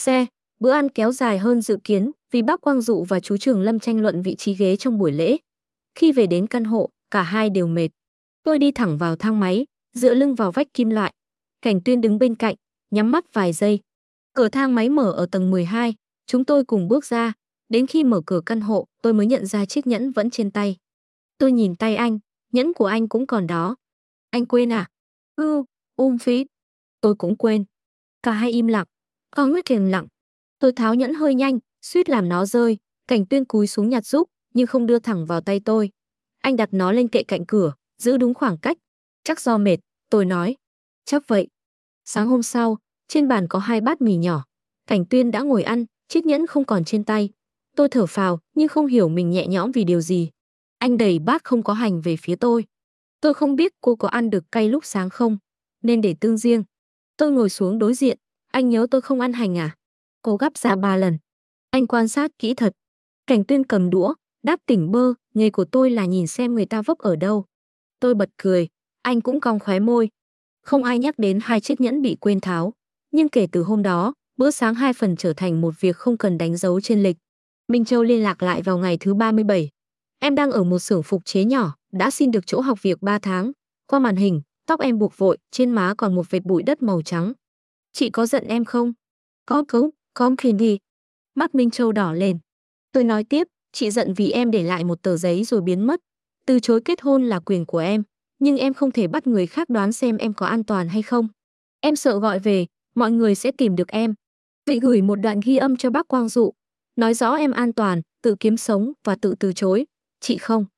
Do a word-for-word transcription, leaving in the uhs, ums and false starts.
Xe, bữa ăn kéo dài hơn dự kiến vì bác Quang Dụ và chú Trường Lâm tranh luận vị trí ghế trong buổi lễ. Khi về đến căn hộ, cả hai đều mệt. Tôi đi thẳng vào thang máy, dựa lưng vào vách kim loại. Cảnh Tuyên đứng bên cạnh, nhắm mắt vài giây. Cửa thang máy mở ở tầng mười hai, chúng tôi cùng bước ra. Đến khi mở cửa căn hộ, tôi mới nhận ra chiếc nhẫn vẫn trên tay. Tôi nhìn tay anh, nhẫn của anh cũng còn đó. Anh quên à? Ừ, ôm phí. Tôi cũng quên. Cả hai im lặng. Có Nguyệt im lặng. Tôi tháo nhẫn hơi nhanh, suýt làm nó rơi. Cảnh Tuyên cúi xuống nhặt giúp, nhưng không đưa thẳng vào tay tôi. Anh đặt nó lên kệ cạnh cửa, giữ đúng khoảng cách. Chắc do mệt, tôi nói. Chắc vậy. Sáng hôm sau, trên bàn có hai bát mì nhỏ. Cảnh Tuyên đã ngồi ăn, chiếc nhẫn không còn trên tay. Tôi thở phào, nhưng không hiểu mình nhẹ nhõm vì điều gì. Anh đẩy bát không có hành về phía tôi. Tôi không biết cô có ăn được cay lúc sáng không, nên để tương riêng. Tôi ngồi xuống đối diện. Anh nhớ tôi không ăn hành à? Cô gắp ra ba lần. Anh quan sát kỹ thật. Cảnh Tuyên cầm đũa, đáp tỉnh bơ, nghề của tôi là nhìn xem người ta vấp ở đâu. Tôi bật cười, anh cũng cong khóe môi. Không ai nhắc đến hai chiếc nhẫn bị quên tháo. Nhưng kể từ hôm đó, bữa sáng hai phần trở thành một việc không cần đánh dấu trên lịch. Minh Châu liên lạc lại vào ngày thứ ba mươi bảy. Em đang ở một xưởng phục chế nhỏ, đã xin được chỗ học việc ba tháng. Qua màn hình, tóc em buộc vội, trên má còn một vệt bụi đất màu trắng. Chị có giận em không? Có cấu, có khiến đi. Mắt Minh Châu đỏ lên. Tôi nói tiếp, chị giận vì em để lại một tờ giấy rồi biến mất. Từ chối kết hôn là quyền của em, nhưng em không thể bắt người khác đoán xem em có an toàn hay không. Em sợ gọi về, mọi người sẽ tìm được em. Vậy gửi một đoạn ghi âm cho bác Quang Dụ, nói rõ em an toàn, tự kiếm sống và tự từ chối. Chị không.